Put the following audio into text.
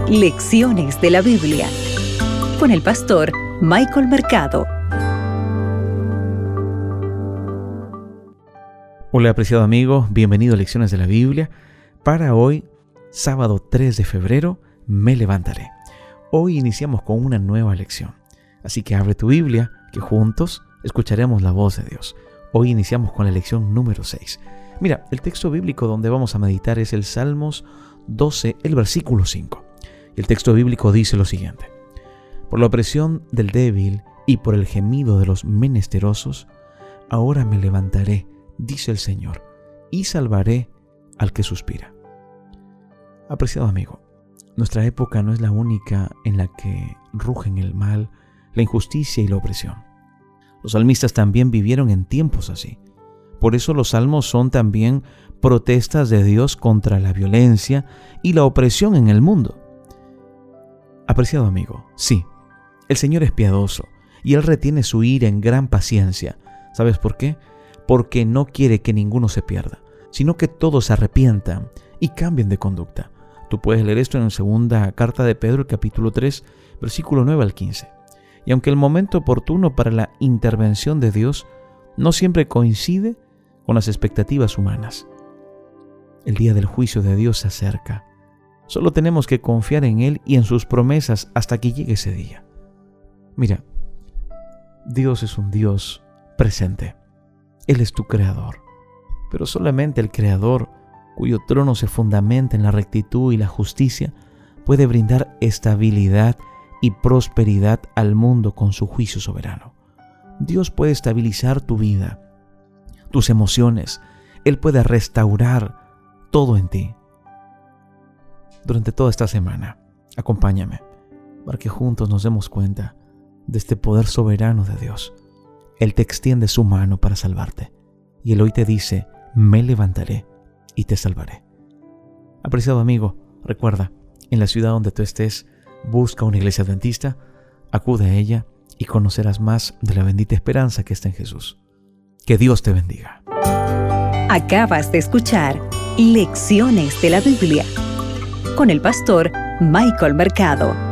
Lecciones de la Biblia con el pastor Michael Mercado. Hola, apreciado amigo, bienvenido a Lecciones de la Biblia. Para hoy, sábado 3 de febrero, me levantaré. Hoy iniciamos con una nueva lección. Así que abre tu Biblia, que juntos escucharemos la voz de Dios. Hoy iniciamos con la lección número 6. Mira, el texto bíblico donde vamos a meditar es el Salmos 12, el versículo 5. Y el texto bíblico dice lo siguiente: por la opresión del débil y por el gemido de los menesterosos, ahora me levantaré, dice el Señor, y salvaré al que suspira. Apreciado amigo, nuestra época no es la única en la que rugen el mal, la injusticia y la opresión. Los salmistas también vivieron en tiempos así. Por eso los salmos son también protestas de Dios contra la violencia y la opresión en el mundo. Apreciado amigo, sí, el Señor es piadoso y Él retiene su ira en gran paciencia. ¿Sabes por qué? Porque no quiere que ninguno se pierda, sino que todos se arrepientan y cambien de conducta. Tú puedes leer esto en la segunda carta de Pedro, el capítulo 3, versículo 9 al 15. Y aunque el momento oportuno para la intervención de Dios no siempre coincide con las expectativas humanas, el día del juicio de Dios se acerca. Solo tenemos que confiar en Él y en sus promesas hasta que llegue ese día. Mira, Dios es un Dios presente. Él es tu creador. Pero solamente el creador, cuyo trono se fundamenta en la rectitud y la justicia, puede brindar estabilidad y prosperidad al mundo con su juicio soberano. Dios puede estabilizar tu vida, tus emociones. Él puede restaurar todo en ti. Durante toda esta semana, acompáñame para que juntos nos demos cuenta de este poder soberano de Dios. Él te extiende su mano para salvarte y Él hoy te dice: me levantaré y te salvaré. Apreciado amigo, recuerda, en la ciudad donde tú estés, busca una iglesia adventista, acude a ella y conocerás más de la bendita esperanza que está en Jesús. Que Dios te bendiga. Acabas de escuchar Lecciones de la Biblia con el pastor Michael Mercado.